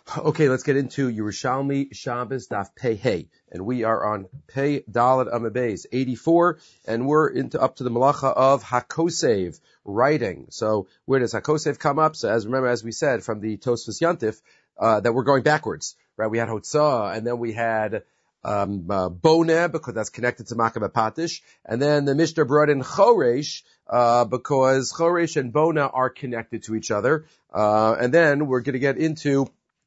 Okay, let's get into Yerushalmi Shabbos Daf Pei Hey, and we are on Pei Daled Amud Beis 84, and we're up to the malacha of Hakosev, writing. So where does Hakosev come up? So as we said from the Tosfos Yantif, that we're going backwards, right? We had Hotzah, and then we had Boneh, because that's connected to Makabeh Patish, and then the Mishnah brought in Choresh, because Choresh and Boneh are connected to each other, and then we're going to get into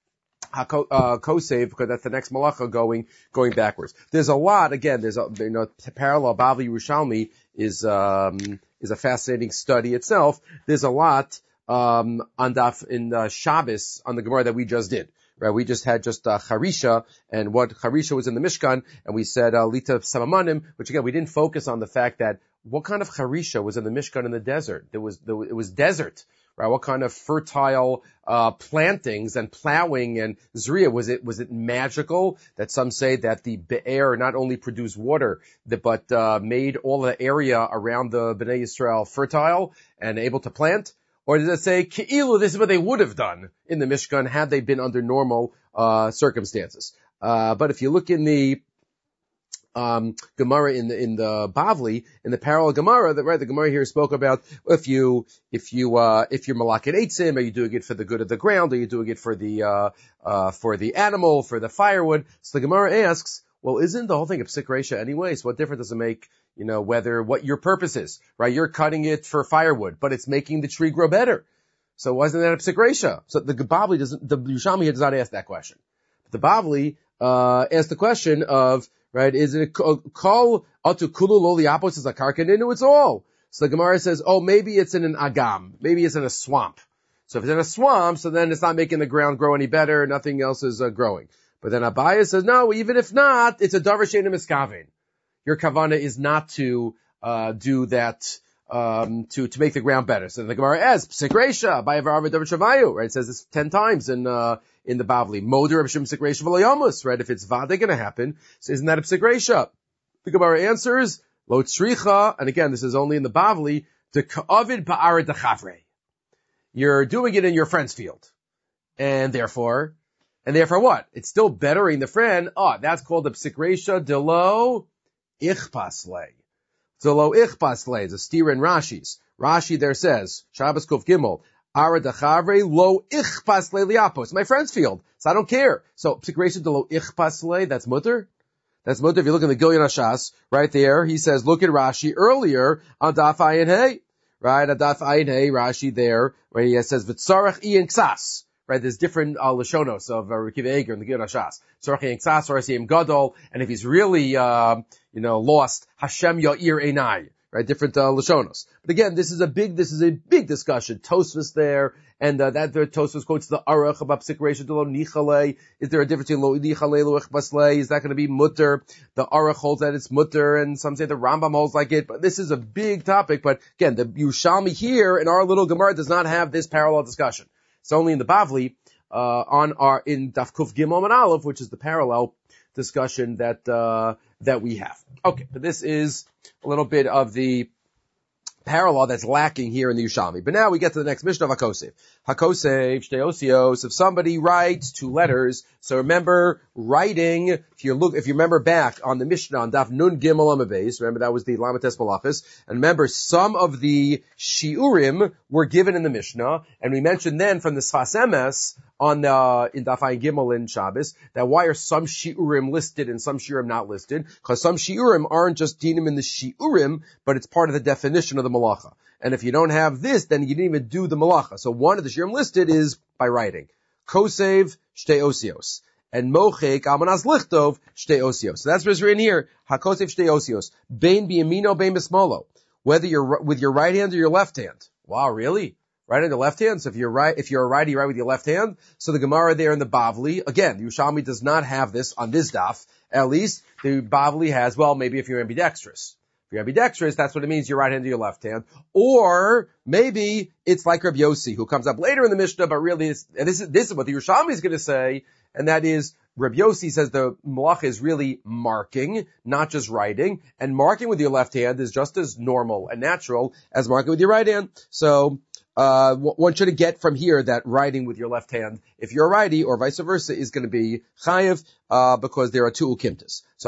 Kosev, because that's the next malacha going backwards. There's a lot, again, parallel Bavli Yerushalmi is a fascinating study itself. There's a lot, on Daf in Shabbos, on the Gemara that we just did. Right, we just had Charisha, and what Charisha was in the Mishkan, and we said, Lita Samamanim, which again, we didn't focus on the fact that what kind of Charisha was in the Mishkan in the desert? It was desert. Right, what kind of fertile plantings and plowing and zriya was it magical that some say that the be'er not only produced water but made all the area around the Bnei Yisrael fertile and able to plant? Or does it say Ke'ilu, this is what they would have done in the Mishkan had they been under normal circumstances? But if you look in the Gemara in the Bavli, in the parallel Gemara, the Gemara here spoke about if you're malaket eitzim, are you doing it for the good of the ground? Are you doing it for the animal, for the firewood? So the Gemara asks, well, isn't the whole thing a psik reisha anyways? What difference does it make, what your purpose is, right? You're cutting it for firewood, but it's making the tree grow better. So wasn't that a psik reisha? So the Yerushalmi does not ask that question. But the Bavli, asked the question of, right, is it kol atu kulu lo liapos is a karkaninu? It's all. So the Gemara says, oh, maybe it's in an agam. Maybe it's in a swamp. So if it's in a swamp, so then it's not making the ground grow any better. Nothing else is growing. But then Abaye says, no, even if not, it's a davar she'eino miskaven. Your kavana is not to do that, to make the ground better. So the Gemara asks, psik reisha, Abaye v'Rava davar shavayu, right? It says this 10 times in the Bavli. Moder of Shem psik reisha v'lo, right? If it's vade going to happen, so isn't that a psik reisha? The Gemara answers, lo tzricha, and again, this is only in the Bavli, de ka'avid ba'ara dechavre. You're doing it in your friend's field. And therefore what? It's still bettering the friend. Oh, that's called the psik reisha de lo ichpasle. De lo ichpasle. It's a steer in Rashi's. Rashi there says, Shabbos Kuf Gimel, Ara dachavre lo ichpasle liapos. My friend's field. So I don't care. So psik reisha de lo ichpasle, that's mutter? That's mutter. If you look in the Gilyon Hashas, right there, he says, look at Rashi earlier on Daf Ayin Hey. Right, on Daf Ayin Hey, Rashi there, where he says, V'tzarech iyan ksas. Right, there's different lashonos of Rekiva Eger in the Gilyon Hashas. Tzarech iyan ksas, or Asiyim Gadol, and if he's really, lost, Hashem Ya'ir Einai. Right, different lashonos. But again, this is a big discussion. Tosfos there, and that the Tosfos quotes the Aruch about psik reisha de lo nichale. Is there a difference between lo nichale lo ichbasle? Is that going to be mutter? The Aruch holds that it's mutter, and some say the Rambam holds like it. But this is a big topic. But again, the Yerushalmi here in our little Gemara does not have this parallel discussion. It's only in the Bavli in Daf Kuf Gimel and Aleph, which is the parallel discussion that we have. Okay, but this is a little bit of the parallel that's lacking here in the Yerushalmi. But now we get to the next Mishnah of Hakosev. Hakosev, Shtei Osios, if somebody writes 2 letters, so remember, writing, if you remember back on the Mishnah on Daf Nun Gimel Amud Beis, remember that was the Lamates Malachas, and remember some of the Shiurim were given in the Mishnah, and we mentioned then from the Sfas Emes in Daf Ayin Gimel in Shabbos, that why are some Shiurim listed and some Shiurim not listed? Because some Shiurim aren't just dinim in the Shiurim, but it's part of the definition of the Malacha. And if you don't have this, then you didn't even do the Malacha. So one of the Shiurim listed is by writing. Kosev Shtei Osios. And Mochek Almanas Lichtov Shtei Osios. So that's what's written here. Hakosev Shtei Osios. Bein biyamino, bein bismolo. Whether you're with your right hand or your left hand. Wow, really? Right hand or left hand? So if you're a righty, you write with your left hand. So the Gemara there in the Bavli, again, the Yerushalmi does not have this on this daf. At least the Bavli has, well, maybe if you're ambidextrous. If you're ambidextrous, that's what it means, your right hand or your left hand. Or maybe it's like Rabbi Yossi, who comes up later in the Mishnah, but really, this is what the Yerushalmi is going to say, and that is, Rabbi Yossi says the malacha is really marking, not just writing, and marking with your left hand is just as normal and natural as marking with your right hand. So one shouldn't get from here that writing with your left hand, if you're a righty or vice versa, is going to be chayiv, because there are two ukimtas. So,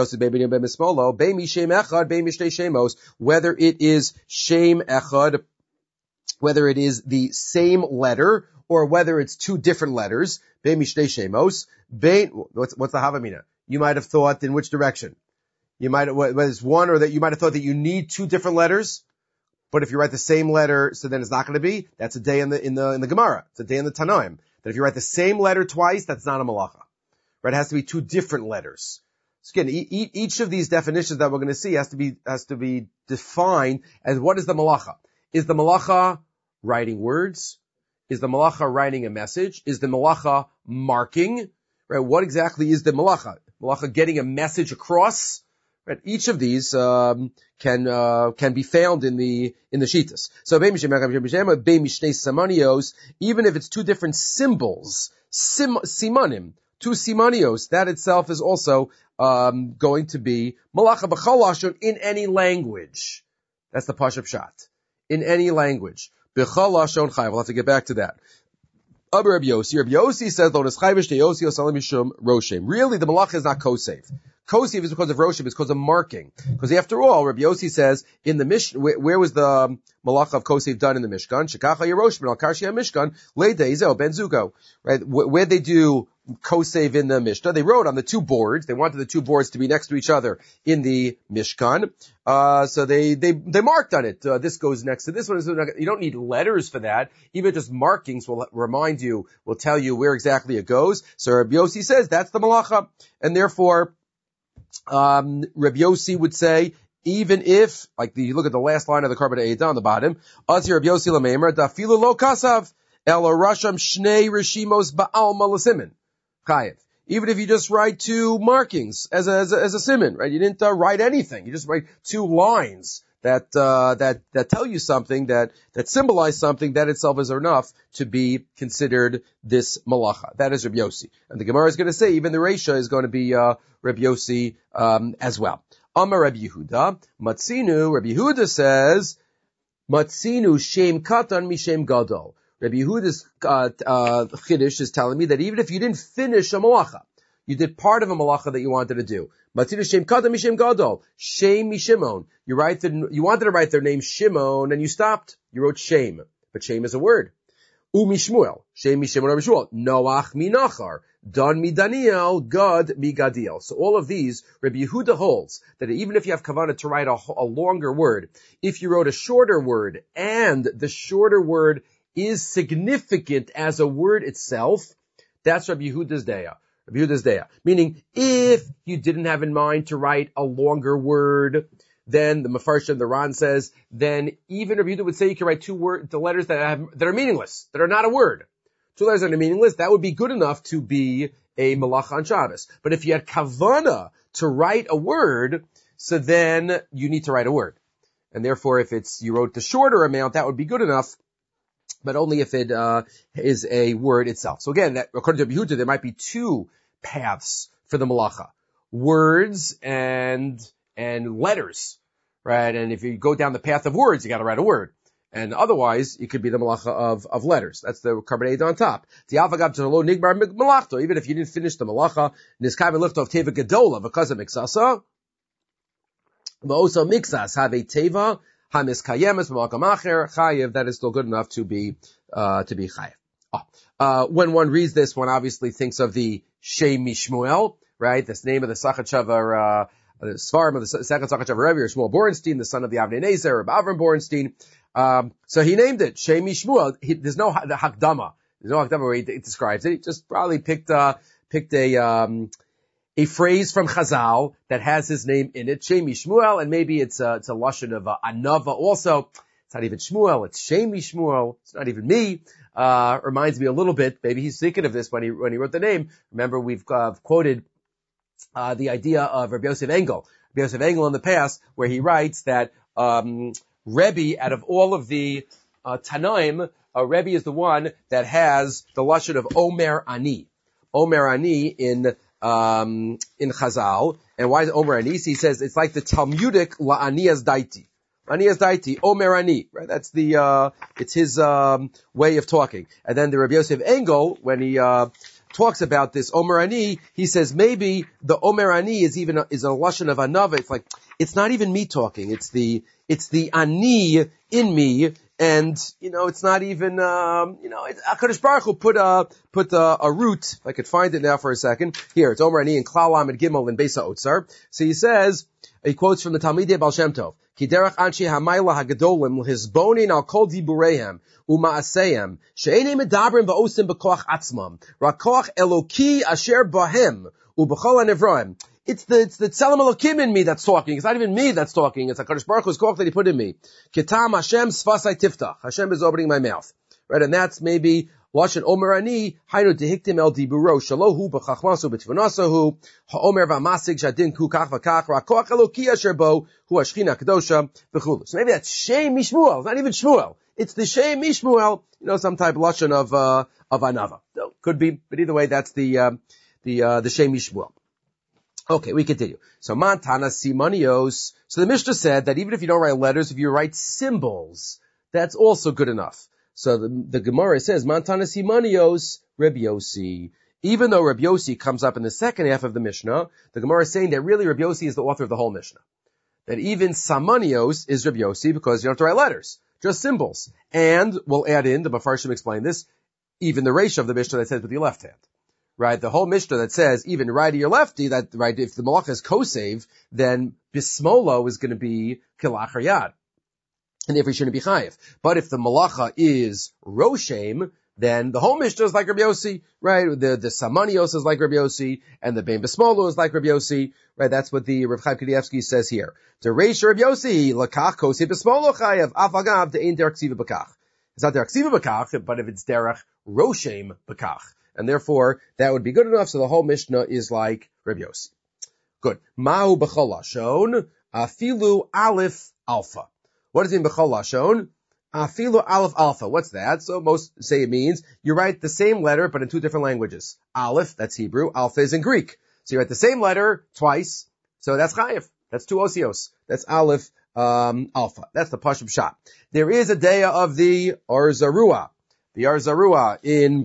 whether it is shem echad, whether it is the same letter, or whether it's two different letters, what's the havamina? You might have thought in which direction? You might, whether it's one or that you might have thought that you need two different letters. But if you write the same letter, so then it's not going to be. That's a day in the Gemara. It's a day in the Tanaim. That if you write the same letter twice, that's not a malacha. Right? It has to be two different letters. So again, each of these definitions that we're going to see has to be defined as what is the malacha. Is the malacha writing words? Is the malacha writing a message? Is the malacha marking? Right? What exactly is the malacha? Malacha getting a message across? Right? Each of these can be found in the Shitas. So even if it's two different symbols, simanim, two simanios, that itself is also going to be malacha b'chol lashon in any language. That's the Pashup Pshat. In any language. B'chol lashon chayav. We'll have to get back to that. Rabbi Yossi says, really, the malacha is not kosev. Kosev is because of Roshim, it's because of marking. Because after all, Rabbi Yossi says, in the Mishkan, where was the malacha of Kosev done in the Mishkan? Shekacha Yeroshim, al Karshia Mishkan, Leidei Zeo Ben Zugo. Right? Where they do Kosev in the Mishnah, they wrote on the two boards. They wanted the two boards to be next to each other in the Mishkan. So they marked on it. This goes next to this one. You don't need letters for that. Even just markings will remind you, will tell you where exactly it goes. So Rabbi Yossi says that's the malacha. And therefore, Rabbi Yossi would say, even if, like you look at the last line of the Karban Eidah on the bottom, Azir Rabbi Yossi Lamemer, Dafilu lo kasav, el rasham shnei rishimos ba'al malasimin. Chayev. Even if you just write two markings as a siman, right? You didn't write anything. You just write two lines that tell you something, that symbolize something, that itself is enough to be considered this malacha. That is Rabbi Yossi. And the Gemara is going to say even the Reisha is going to be Rabbi Yossi as well. Amar Rabbi Yehuda, Matzinu, Rabbi Yehuda says, Matzinu shem katan mishem gadol. Rabbi Yehuda's chiddush is telling me that even if you didn't finish a malacha, you did part of a malacha that you wanted to do. Matzinu shem katan mishem gadol, shem mishimon. You wanted to write their name Shimon and you stopped. You wrote shem, but shem is a word. Mishmuel, shem mishimon Rabbi Shmuel, Noach minachar, Dan mi Daniel, Gad mi Gadiel. So all of these, Rabbi Yehuda holds that even if you have kavanah to write a longer word, if you wrote a shorter word and the shorter word is significant as a word itself, that's Rabbi Yehuda's daya. Rabbi Yehuda's daya. Meaning, if you didn't have in mind to write a longer word, then the Mefarshim, the Ran says, then even Rabbi Yehuda would say you can write the letters that are meaningless, that are not a word. Two letters that are meaningless, that would be good enough to be a malacha on Shabbos. But if you had kavanah to write a word, so then you need to write a word. And therefore, if you wrote the shorter amount, that would be good enough, but only if it is a word itself. So again, according to Rabbi Yehuda, there might be two paths for the malacha: words and letters, right? And if you go down the path of words, you got to write a word, and otherwise it could be the malacha of letters. That's the Karban Eidah on top. Even if you didn't finish the malacha, niskayv liftov teva gedola because of miksasa, also miksas have a teva. Hamiskayemes b'malkam acher chayev, that is still good enough to be chayev. When one reads this, one obviously thinks of the Shem Mishmuel, right? This name of the Sachachavar, the Svarim of the second Sachachavar Rebbe, Shmuel Borenstein, the son of the Avnei Nezer, of Avram Borenstein. So he named it Shem Mishmuel. There's no Hakdama. There's no Hakdama where he describes it. He just probably picked a phrase from Chazal that has his name in it, Shemi Shmuel, and maybe it's a lashon of Anava also. It's not even Shmuel, it's Shemi Shmuel. It's not even me. Reminds me a little bit, maybe he's thinking of this when he wrote the name. Remember, we've quoted the idea of Rabbi Yosef Engel. Rabbi Yosef Engel in the past, where he writes that Rebbe, out of all of the Tanaim, Rebbe is the one that has the lashon of Omer Ani. Omer Ani in Chazal. And why is Omer Ani? He says it's like the Talmudic La'aniyas Daiti. Ani es daiti, Omer ani. Right? That's it's his, way of talking. And then the Rabbi Yosef Engel, when he, talks about this Omer ani, he says maybe the Omer ani is a lashon of anava. It's like, it's not even me talking. It's the ani in me. And, it's not even, HaKadosh Baruch Hu put a root, if I could find it now for a second. Here, it's Omer ani and Klal Lamed Gimel in Beisa Otzar. So he quotes from the Talmidei Baal Shem Tov. Ki derech anshe hamayla hagadolim hizbonin al kol dibureihem uma'aseihem she'enei medabrim va'osim b'koach atzmam rakoach eloki asher bahem u'b'chol hanevroim. It's the Tzelem Elokim in me that's talking. It's not even me that's talking. It's HaKadosh Baruch Hu's koach that he put in me. Kitam Hashem sfasai tiftach. Hashem is opening my mouth. Right? And that's maybe Lashon Omer ani, hainu dehiktim el diburo, shalohu b'chachmasu b'tvonasahu, ha'omer v'amasig shadin ku kach v'kach, ra'koach eloki asher bo, hu hashchina kadosha, v'chulu. So maybe that's Shem Mishmuel. It's not even Shmuel. It's the Shem Mishmuel, some type of Lashon of Anava. So, could be, but either way, that's the Shem Mishmuel. Okay, we continue. So, Mantana Simonios. So the Mishnah said that even if you don't write letters, if you write symbols, that's also good enough. So the Gemara says, Mantana Simonios, Rabbi Yossi. Even though Rabbi Yossi comes up in the second half of the Mishnah, the Gemara is saying that really Rabbi Yossi is the author of the whole Mishnah. That even Samanios is Rabbi Yossi because you don't have to write letters, just symbols. And we'll add in, the Mefarshim explain this, even the ratio of the Mishnah that says with your left hand. Right? The whole Mishnah that says even righty or lefty, that, right, if the Malacha is Kosev, then Bismolo is going to be Kilachar Yad. And therefore you shouldn't be chayiv. But if the malacha is roshem, then the whole Mishnah is like Rabbi Yossi, right? The Samanios is like Rabbi Yossi, and the Bein Bismolo is like Rabbi Yossi, right? That's what the Rav Chaim Kanievsky says here. To reish Rabbi Yossi, lakach kosi Bismolo chayiv, afagav de'ein derech ksiva b'kach. It's not derech ksiva b'kach, but if it's derech roshem b'kach. And therefore, that would be good enough, so the whole Mishnah is like Rabbi Yossi. Good. Mahu b'chol lashon, afilu aleph alpha. What does it mean b'chol lashon? Afilu aleph alpha. What's that? So most say it means you write the same letter but in two different languages. Aleph, that's Hebrew. Alpha is in Greek. So you write the same letter twice. So that's chayiv. That's two osios. That's aleph, alpha. That's the pashut pshat. There is a day of the Arzarua. The Arzarua in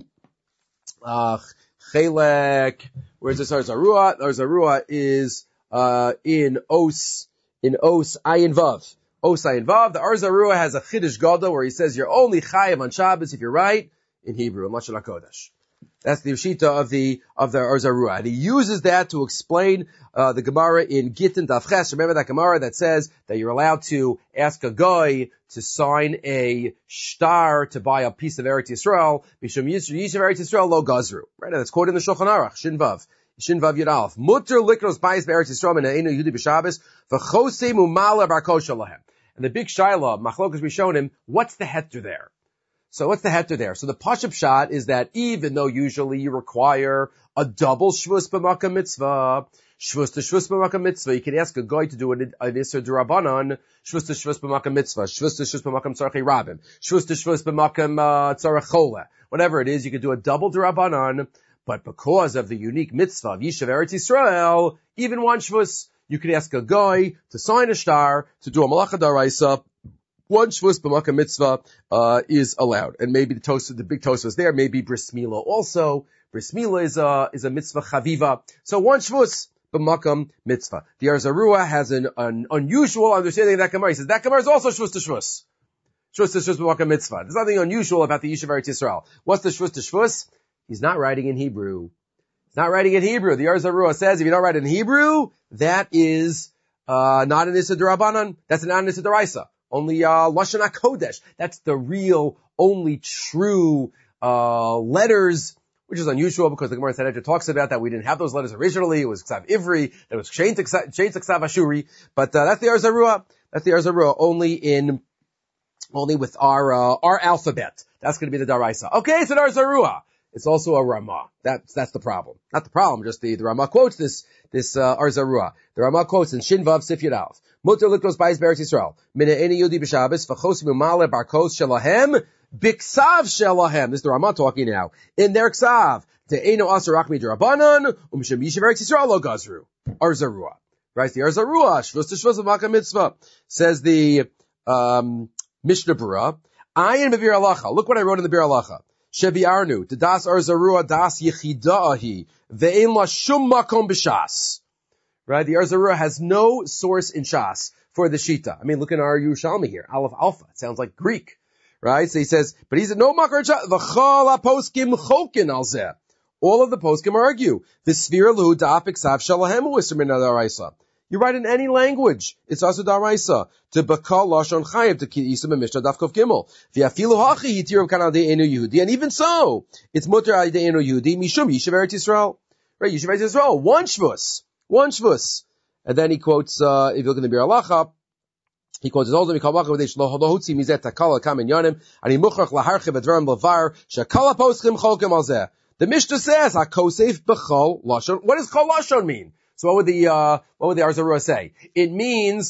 Chelek. Where's this Arzarua? Arzarua is in Os Ayin Vav. Osai and Vav. The Arzarua has a Chiddush Gadol where he says you're only chayiv on Shabbos if you're right in Hebrew, in Lashon HaKodesh. That's the Shita of the Arzarua. And he uses that to explain the Gemara in Gittin Daf Ches. Remember that Gemara that says that you're allowed to ask a guy to sign a shtar to buy a piece of Eretz Yisrael. Mishum Yisrael Eretz Yisrael lo gazru. Right? And it's quoted in the Shulchan Aruch, Shin Vav. Shin Vav Yud Aleph. Mutter likros bayis be'Eretz Yisrael me'einu Yehudi b'Shabbos v'chosei mumala barkosha lahem. And the big shaila, Machlokas, we shown him, what's the heter there? So what's the heter there? So the pashut pshat is that even though usually you require a double shvus b'makam mitzvah, shvus to shvus b'makam mitzvah, you can ask a guy to do an isser d'Rabbanan, shvus to shvus b'makam mitzvah, shvus to shvus b'makam tzarech rabim, shvus to shvus b'makam tzarech chola. Whatever it is, you can do a double d'Rabbanan, but because of the unique mitzvah of Yishav Eretz Yisrael, even one shvus, you could ask a guy to sign a shtar, to do a malacha daraisa. One shvus b'makam mitzvah is allowed, and maybe the big toast was there. Maybe bris milah also. Bris milah is a mitzvah chaviva. So one shvus b'makam mitzvah. The Arzarua has an unusual understanding of that Gemara. He says that Gemara is also shvus to shvus. Shvus to shvus b'makam mitzvah. There's nothing unusual about the Yishav Eretz Yisrael. What's the shvus to shvus? He's not writing in Hebrew. Not writing in Hebrew. The Arzarua says if you don't write in Hebrew, that is not an Issa D'Rabbanan. That's not an Issa D'Oraisa. Only Lashon HaKodesh. That's the real, only true letters, which is unusual because the Gemara Sanhedrin talks about that we didn't have those letters originally. It was Ksav Ivri. It was Shein to Ksav Ashuri. But that's the Arzarua. That's the Arzarua only with our alphabet. That's going to be the D'Oraisa. Okay, it's an Arzarua. It's also a Ramah. That's the problem. Not the problem, just the Ramah quotes this Arzarua. The Ramah quotes in Shin Vav Sif Yud Aleph. Mutter likros bayis be'Eretz Yisrael. Min ha'eni Yehudi b'Shabbos v'chos mimale barkos shelahem b'ksav shelahem. This is the Ramah talking now. In their ksav. Te'eno asar rachmi d'Rabbanan u'mishum Yishav Eretz Yisrael lo gazru. Arzarua. Right? The Arzarua. Shvus to shvus b'makam mitzvah. Says the Mishnah Berurah. Ayin b'Bir Halacha. Look what I wrote in the Bir Halacha. Shebiarnu, the das Arzarua das yichida'ahi, ve'en la shum makom b'shas. Right? The Arzarua has no source in Shas for the Shita. I mean, look at our Yerushalmi here. Aleph Alpha. It sounds like Greek. Right? So he says, but he's no makar Shas. V'chol ha-poskim chokin al zeh. All of the poskim argue. V'svir luhu da'apik sav shalahem u'isr min da'araisa. You write in any language. It's also da'araisa. To bakal lashon chayev to ki isam mishnah daf kov gimel. V'afilu hachi hitiru kan al de'enu Yehudi. And even so, it's mutter al de'enu Yehudi mishum yishav Eretz Yisrael. Right? Yishav Eretz Yisrael. One shvus. And then he quotes, if you look in the Bir Halacha, he quotes, and he muchrach laharchiv advarim levar shekala poskim cholkim al zeh. The Mishnah says, HaKosef b'chol lashon. What does chol lashon mean? So what would the Arzarua say? It means,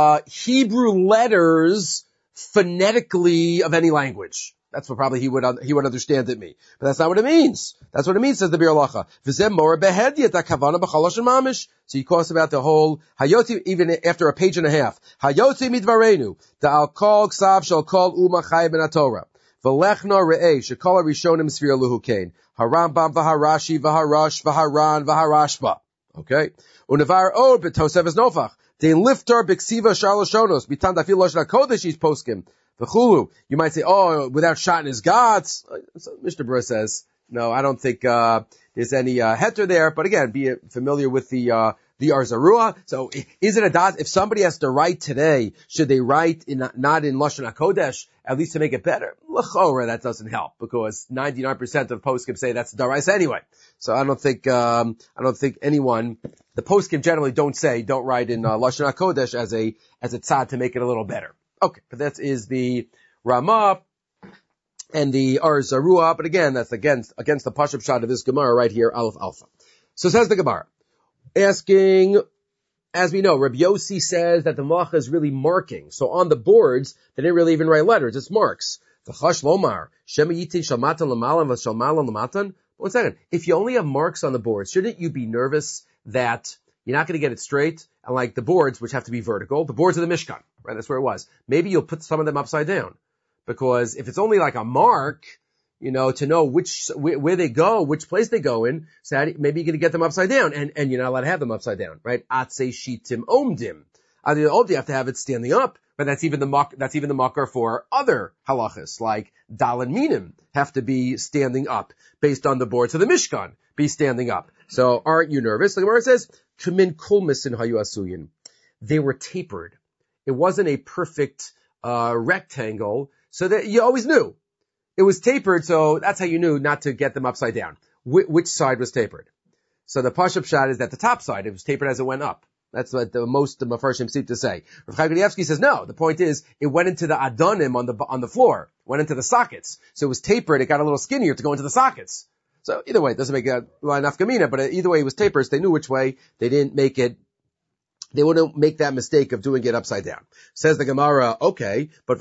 Hebrew letters phonetically of any language. That's what probably he would understand it mean. But that's not what it means. That's what it means, says the Bir Halacha. V'zeh mora behedyet hakavana b'chol lashon mamish. So he talks about the whole, Hayoti, even after a page and a half. Hayoti midvarenu. Da'al kol ksav shal kol uma chay ben HaTorah. V'lechna re'eh shekol harishonim sfir luhu kain. Harambam v'harashi v'harash v'haran v'harashba. Okay? Unevar od b'tosev es nofach. De lifter b'ksiva shaloshonos. Bitan dafil lashon HaKodesh is poskim. V'chulu. You might say, oh, without shot in his gods. So Mishnah Berurah says, no, I don't think, there's any, heter there. But again, be familiar with the Arzarua. So is it a dot? If somebody has to write today, should they write not in Lashon HaKodesh, at least to make it better? L'chora, that doesn't help because 99% of poskim say that's daraisa anyway. So I don't think anyone, the poskim generally don't write in Lashon HaKodesh as a tzad to make it a little better. Okay, but that is the Ramah and the Arzarua. But again, that's against the Pashup shot of this Gemara right here, Aleph Alpha. So says the Gemara, asking, as we know, Rabbi Yossi says that the Malacha is really marking. So on the boards, they didn't really even write letters, it's marks. V'chash lomar, shema yitin shalmatan l'malan v'shalmalan l'matan. 1 second. If you only have marks on the board, shouldn't you be nervous that you're not going to get it straight? And like the boards, which have to be vertical, the boards of the Mishkan, right? That's where it was. Maybe you'll put some of them upside down. Because if it's only like a mark, to know where they go, which place they go in, so maybe you're going to get them upside down. And you're not allowed to have them upside down, right? Atse shitim omdim. You have to have it standing up. But that's even the makar for other halachas, like dal and minim have to be standing up based on the boards of the Mishkan, be standing up. So aren't you nervous? The Gemara says, Kumin kulmisin hayu asuyin. They were tapered. It wasn't a perfect, rectangle, so that you always knew. It was tapered, so that's how you knew not to get them upside down. Which side was tapered? So the Pashup shot is that the top side, it was tapered as it went up. That's what the most of Mefarshim seem to say. Rav Chaim Kanievsky says no. The point is, it went into the adonim on the floor, went into the sockets. So it was tapered. It got a little skinnier to go into the sockets. So either way, it doesn't make a line nafkamina, but either way, it was tapered. So they knew which way. They wouldn't make that mistake of doing it upside down. Says the Gemara, okay, but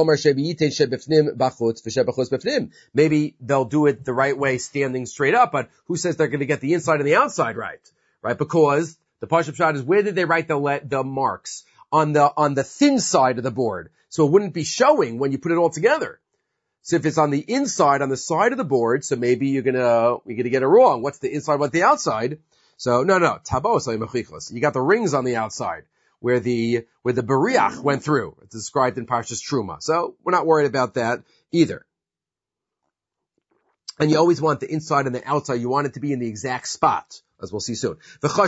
maybe they'll do it the right way, standing straight up. But who says they're going to get the inside and the outside right? Right? Because the Pashup shot is, where did they write the marks? On the thin side of the board. So it wouldn't be showing when you put it all together. So if it's on the inside, on the side of the board, so maybe you're gonna get it wrong. What's the inside, what's the outside? So no, tabos mechichos. You got the rings on the outside where the beriach went through. It's described in Parshas Truma. So we're not worried about that either. And you always want the inside and the outside. You want it to be in the exact spot, as we'll see soon.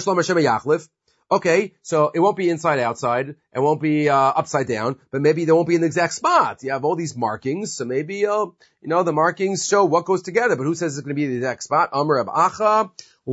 Okay, so it won't be inside outside, it won't be upside down, but maybe they won't be in the exact spot. You have all these markings, so maybe the markings show what goes together, but who says it's going to be the exact spot? Amar Rab Acha,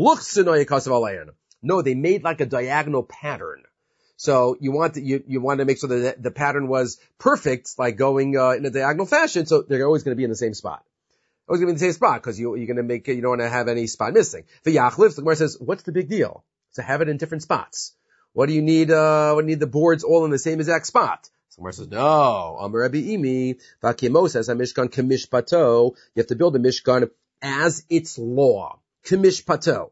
no, they made like a diagonal pattern. So you want to make sure that the pattern was perfect, like going in a diagonal fashion, so they're always going to be in the same spot. Always going to be in the same spot, because you're going to make it, you don't want to have any spot missing. The Yachlif, the Gemara says, what's the big deal? To have it in different spots. What do you need, the boards all in the same exact spot? So Gemara says, no. Amar Rabbi Imi, Vakimo says, HaMishkan Kamishpato. You have to build a Mishkan as its law. Kamishpato.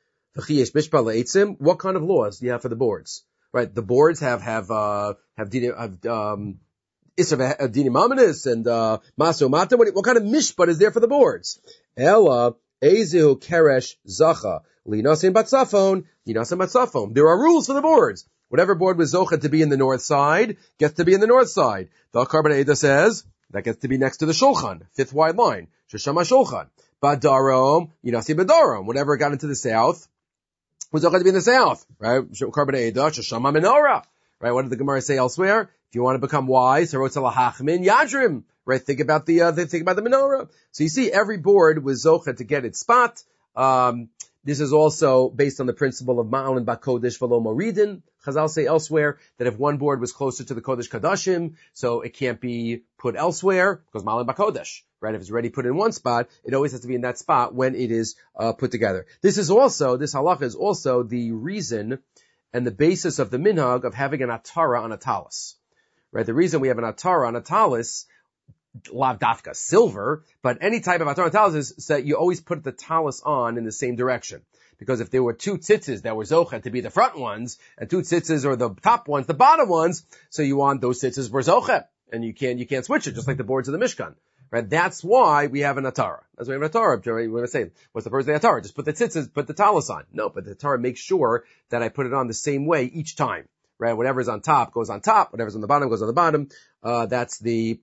What kind of laws do you have for the boards? Right, the boards have Isra Dini Mamanis and Maso Mata. What kind of mishpat is there for the boards? Ella Ezihu Keresh Zacha Linasim Batzafon Linasim Batzafon. There are rules for the boards. Whatever board was zocha to be in the north side gets to be in the north side. The Karban Eda says that gets to be next to the shulchan, fifth wide line. Sheshama shulchan. Badarom Yinasi Badarom. Whenever it got into the south was zocha to be in the south, right? Karban Eda Sheshama Menorah. Right? What did the Gemara say elsewhere? If you want to become wise, Harotzelahachmin Yadrim. Right? Think about the menorah. So you see, every board was zocha to get its spot. This is also based on the principle of Ma'al and Bakodesh V'lo Moridin. Chazal say elsewhere that if one board was closer to the Kodesh Kadashim, so it can't be put elsewhere, because Ma'al and Bakodesh, right? If it's already put in one spot, it always has to be in that spot when it is put together. This halacha is also the reason and the basis of the minhag of having an atara on a talis. Right? The reason we have an atara on a talis, lav dafka, silver, but any type of atara on a talis is that you always put the talis on in the same direction. Because if there were two tzitzis that were zocha to be the front ones, and two tzitzis or the top ones, the bottom ones, so you want those tzitzis were zocha. And you can't switch it, just like the boards of the Mishkan. Right? That's why we have an atara. That's why we have an atara. We're going to say, what's the purpose of the atara? Just put the tzitzis, put the talis on. No, but the atara makes sure that I put it on the same way each time. Right? Whatever's on top goes on top. Whatever's on the bottom goes on the bottom. That's the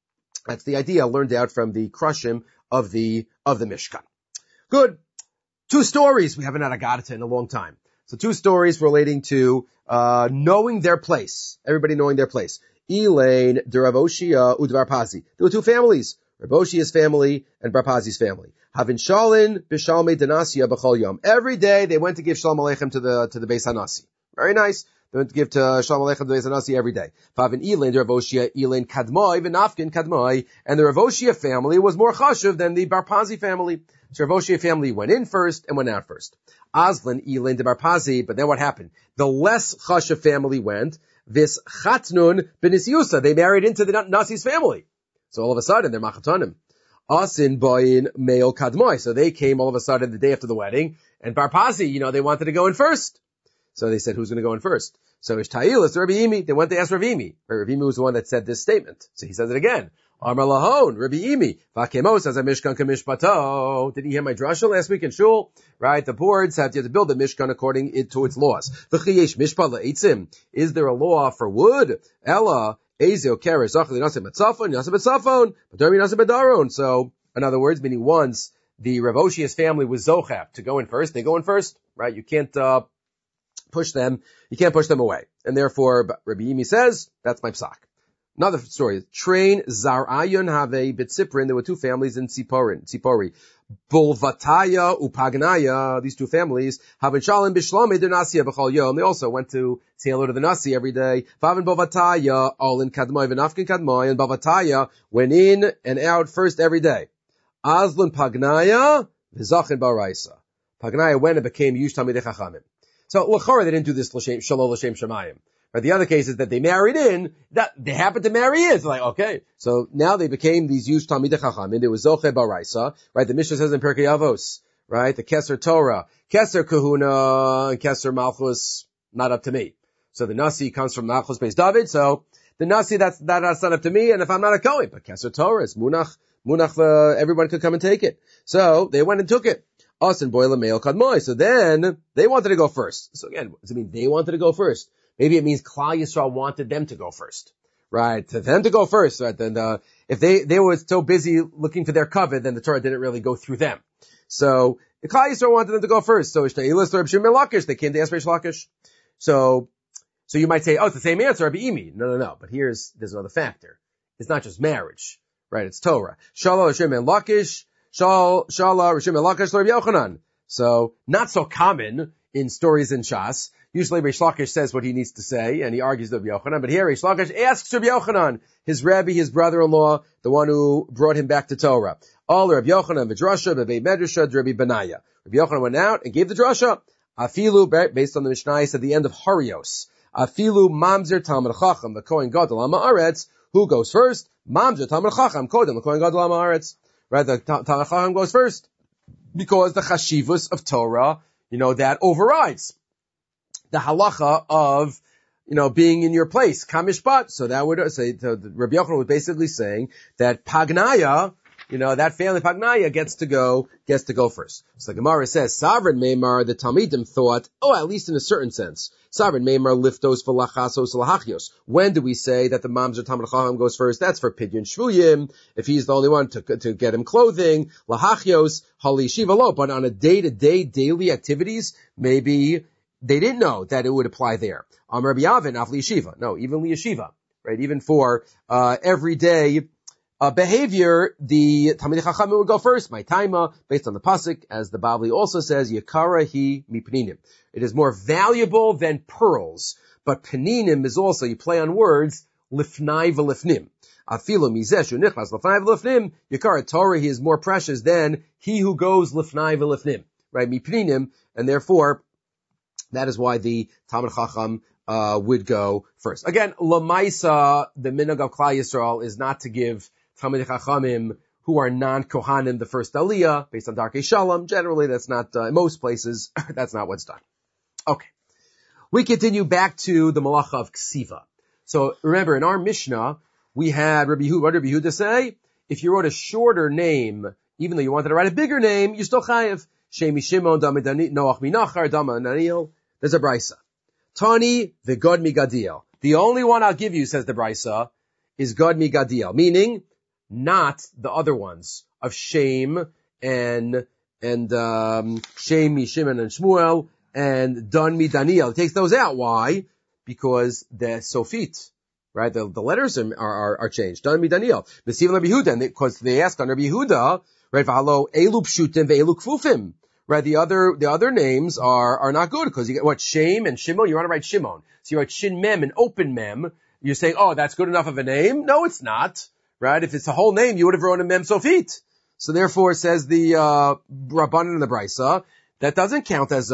idea learned out from the krushim of the Mishkan. Good. 2 stories. We haven't had a Gadata in a long time. So 2 stories relating to, knowing their place. Everybody knowing their place. Elaine, de Rav Oshia, ud Bar Pazi. There were 2 families. Rav Oshia's family and Bar Pazi's family. Havin Shalin, Bishalme Danasya B'chol Yom. Every day they went to give Shalom Aleichem to the Beis Hanasi. Very nice. They went to give to Shalom Aleichem to the Beis Hanasi every day. Havin Elaine, de Rav Oshia, Elaine Kadmoi, V'nafkin Kadmoi. And the Rav Oshia family was more chashuv than the Bar Pazi family. So Rav Oshia family went in first and went out first. Aslan, Elaine, de Bar Pazi, but then what happened? The less chashuv family went, this chatnun b'nisyusa. They married into the Nasi's family. So all of a sudden, they're machatonim. Asin boyin meo kadmoi. So they came all of a sudden the day after the wedding, and Bar Pazi, they wanted to go in first. So they said, who's going to go in first? So Ishta'il, it's Rabbi Imi. They went to ask Rabbi Imi. Rabbi Imi was the one that said this statement. So he says it again. Amar lahon, Rabbi Imi. Vakemos as a mishkan kamishpato. Did you hear my drasha last week in shul? Right? The boards have to build the mishkan according to its laws. V'chiyesh mishpat le'etzim. Is there a law for wood? Ella, ezeo keres, zachli nasim betzafon, nasim betzafon, b'dermi nasim bedaron. So, in other words, meaning once the Rav Oshia's family was zochap to go in first, they go in first, right? You can't, push them away. And therefore, Rabbi Yimi says, that's my psak. Another story. Train Zarayon Have B'Tziprin. There were 2 families in Tzipori. Bulvataya Upagnaya. These 2 families. Havin Shalom Bishlome Nasiya B'chol Yom. They also went to say hello to the Nasi every day. Favin Bulvataya all in Kadmoi V'Nafkin Kadmoi. And Bulvataya went in and out first every day. Aslan Pagnaya V'Zachin Baraisa. Pagnaya went and became Yush Talmidei Chachamim. So l'chora they didn't do this Shalom L'Shem Shemayim. But the other case is that they married in, that they happened to marry in. It's like, okay. So now they became these Yush Talmidei Chachamim. There was Zoche Baraisa, right? The Mishnah says in Pirkei Avos, right? The Keser Torah, Keser Kahuna, and Keser Malchus, not up to me. So the Nasi comes from Malchus Beis David, so the Nasi, that's not up to me, and if I'm not a Kohen, but Keser Torah is Munach, everyone could come and take it. So they went and took it. Us and Boila Me'el Kadmoi. So then, they wanted to go first. So again, does it mean they wanted to go first? Maybe it means Klal Yisrael wanted them to go first. Right? To them to go first, right? Then, if they were so busy looking for their covet, then the Torah didn't really go through them. So, the Klal Yisrael wanted them to go first. So, they came to ask Reish Lakish. So you might say, oh, it's the same answer, Rabbi Imi. No. But there's another factor. It's not just marriage. Right? It's Torah. Shalom Hashem and Lakish. Shala Rishim and Lakish Rabbi Yochanan. So, not so common in stories in Shas. Usually Reish Lakish says what he needs to say, and he argues with Rabbi Yochanan. But here Reish Lakish asks Rabbi Yochanan, his Rabbi, his brother-in-law, the one who brought him back to Torah. All Rabbi Yochanan, V'drasha, B'vei Medrasha, Rabbi Benaya. Rabbi Yochanan went out and gave the drasha. Afilu, based on the Mishnayos at the end of Harios. Afilu Mamzer Talmid Chacham, the Kohen Gadol Ha'aretz. Who goes first? Mamzer Talmid Chacham, Kodem, the Kohen Gadol Ha'aretz. Right, the Talmid Chacham goes first. Because the Chashivus of Torah, that overrides the halacha of being in your place, kamishpat. So that would say, so Rabbi Yochanan was basically saying that pagnaya, that family pagnaya gets to go first. So the Gemara says, Sovereign Meimar, the Talmidim thought, at least in a certain sense, Sovereign Meimar liftos v'lachasos lahachios. When do we say that the Mamzer Talmid Chacham goes first? That's for Pidyon Shvuyim, if he's the only one to get him clothing, lahachios, hali shiva lo. But on a day-to-day, daily activities, maybe they didn't know that it would apply there. Rabbi Yavin, af liyeshiva. No, even liyeshiva, right? Even for everyday behavior, the Talmidei Chachamim would go first. My taima, based on the pasuk, as the Bavli also says, Yakara hi mipninim. It is more valuable than pearls, but pninim is also, you play on words, lifnai v'lifnim. Afilu mizeh nichlas lifnai v'lifnim. Yakara Torah, he is more precious than he who goes lifnai v'lifnim, right? Mipninim, and therefore that is why the Talmid Chacham would go first. Again, Lamaisa, the minhag of Klal Yisrael, is not to give Talmidei Chachamim who are non-Kohanim the first Aliyah, based on Darkei Shalom. Generally, that's not, in most places, that's not what's done. Okay. We continue back to the Malacha of Ksiva. So remember, in our Mishnah, we had what did Rabbi Yehuda say? If you wrote a shorter name, even though you wanted to write a bigger name, you still chayev. Shemi Shimon, Noach Minachar, Dama Daniel. There's a brisa. Tani v'god migadiel. The only one I'll give you, says the brisa, is God migadiel, meaning not the other ones of Shem and Shem, Shimon and Shmuel and Dan mi Daniel. It takes those out. Why? Because the Sofit, right? The letters are changed. Dan mi Daniel. B'siv Rabbi Yehuda, because they ask on Rabbi Yehuda, right? V'halo elu pshutim ve'elu kfufim. Right, the other names are not good, because you get Shem and Shimon, you want to write Shimon. So you write Shin Mem and Open Mem. You're saying, that's good enough of a name? No, it's not. Right? If it's a whole name, you would have written a Mem Sofit. So therefore, says the Rabbanan and the Brisa, that doesn't count as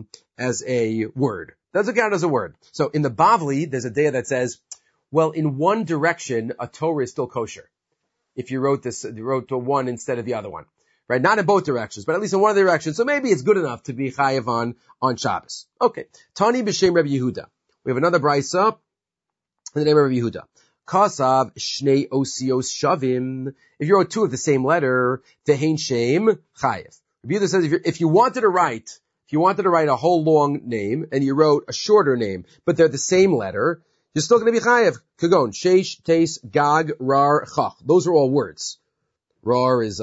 a word. Doesn't count as a word. So in the Bavli, there's a day that says, well, in one direction, a Torah is still kosher. If you wrote to one instead of the other one. Right? Not in both directions, but at least in one of the directions. So maybe it's good enough to be chayev on Shabbos. Okay. Tani b'shem Rabbi Yehuda. We have another brisa in the name of Rabbi Yehuda. Kasav shnei osios shavim. If you wrote two of the same letter, tehein shem chayev. Rabbi Yehuda says if you wanted to write a whole long name and you wrote a shorter name, but they're the same letter, you're still going to be chayev. Kagon, sheish, teis, gag, rar, chach. Those are all words. Rar is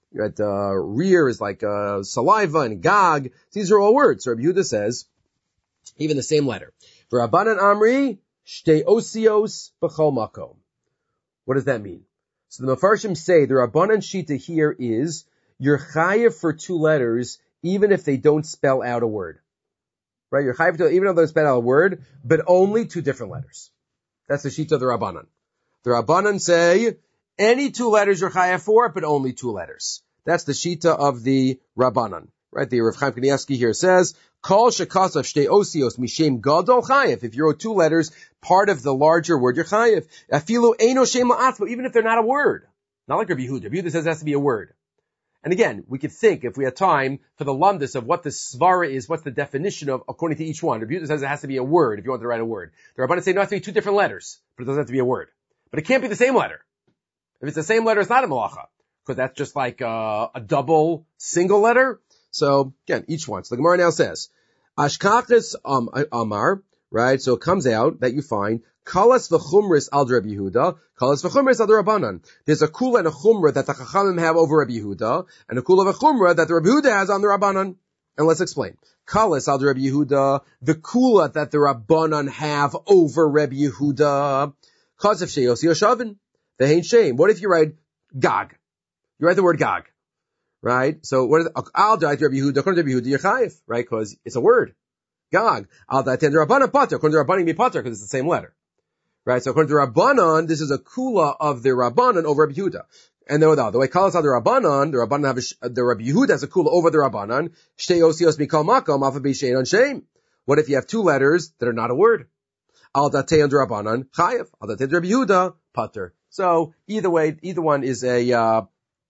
rear is like saliva, and gag. These are all words. So Rabbi Yehuda says, even the same letter. V'Rabbanan Amri shtei osios b'chol makom. What does that mean? So the Mefarshim say the Rabbanan Shita here is you're chayev for two letters, even if they don't spell out a word. Right? You're chayev even though they spell out a word, but only two different letters. That's the Shita of the Rabbanan. The Rabbanan say any two letters you're chayev for, but only two letters. That's the Shita of the Rabbanan. Right? The Rav Chaim Kanievsky here says, Kol shekasav shtei osios mishem gadol chayev. If you wrote two letters, part of the larger word, you're chayev. Afilu eino shem la'atzmo, even if they're not a word. Not like Rabbi Yehuda. Rabbi Yehuda says it has to be a word. And again, we could think, if we had time, for the lumdus of what the svara is, what's the definition of, according to each one. Rabbi Yehuda says it has to be a word, if you want to write a word. The Rabbanan say no, it has to be two different letters, but it doesn't have to be a word. But it can't be the same letter. If it's the same letter, it's not a malacha, because that's just like a double single letter. So again, each one. So the Gemara now says, Ashkachas Amar, right? So it comes out that you find Kalas v'chumris al Rabbi Yehuda, Kalas v'chumris al Rabbanan. There's a kula and a chumra that the Chachamim have over Rabbi Yehuda, and a kula and a chumra that the Rabbi Yehuda has on the Rabbanan. And let's explain. Kalas al Rabbi Yehuda, the kula that the Rabbanan have over Rabbi Yehuda, Kasav she'os yoshavin, the hein shame. What if you write Gag? You write the word Gag. Right? So what is Al Da'at Rabbi Yehuda, according to Rabbi Yehuda, you're chayiv, right? Because it's a word. Gag. Al Da'at Rabbanan Pater, according to Rabbanan be Pater, because it's the same letter. Right? So according to Rabbanan, this is a kula of the Rabbanan over Rabbi Yehuda. And the way Kalas the Rabbanan have the Rabbi Yehuda has a kula over the Rabbanan. Shtei osios mikol makom alpha b'shein on shame. What if you have two letters that are not a word? Al Da'at under Rabbanan chayiv. Al Da'at Rabbi Yehuda Pater. So either way, either one is a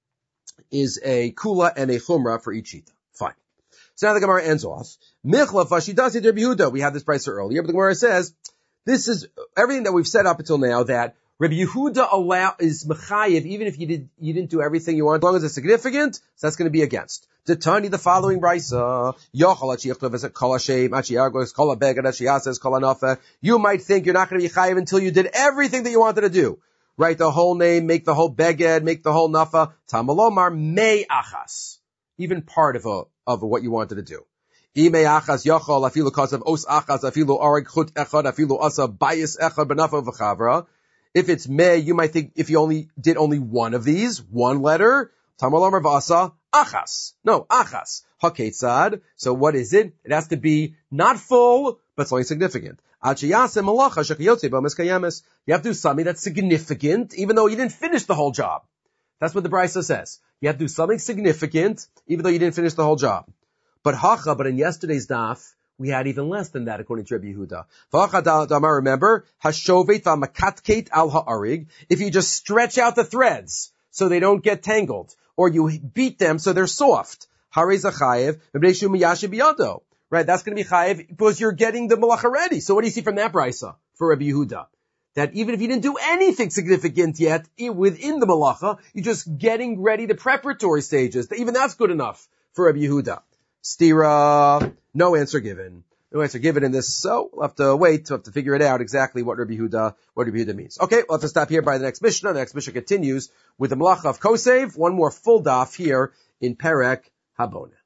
kula and a chumra for each shita. Fine. So now the Gemara ends off. Michla Fashidasi Rabbi Yehuda. We had this price earlier, but the Gemara says This is everything that we've said up until now, that Rabbi Yehuda is mechayev, even if you didn't do everything you want, as long as it's significant, so that's going to be against. To Tani, the following brisa, you might think you're not going to be chayev until you did everything that you wanted to do. Write the whole name, make the whole beged, make the whole nafa. Tamalomar me achas, even part of what you wanted to do. Ime achas yochol afilu kasav os achas afilu areg chut echad afilu asa bayis echad benafa v'chavra. If it's me, you might think if you only did one of these, one letter, tamalomar v'asa achas. No, achas. Haketzad. So what is it? It has to be not full, but something significant. You have to do something that's significant, even though you didn't finish the whole job. That's what the Brisa says. You have to do something significant, even though you didn't finish the whole job. But in yesterday's daf, we had even less than that, according to Rabbi Yehuda. Remember, hashovet v'makatket al ha'arig. If you just stretch out the threads so they don't get tangled, or you beat them so they're soft, harei zachayev v'bnei miyashiv biyado. Right, that's going to be chayev because you're getting the malacha ready. So what do you see from that brisa for Rabbi Yehuda? That even if you didn't do anything significant yet within the malacha, you're just getting ready the preparatory stages. Even that's good enough for Rabbi Yehuda. Stira, no answer given. No answer given in this, so we'll have to wait to figure it out exactly what Rabbi Yehuda means. Okay, we'll have to stop here by the next Mishnah. The next Mishnah continues with the malacha of Kosev. One more full daf here in Perek Haboneh.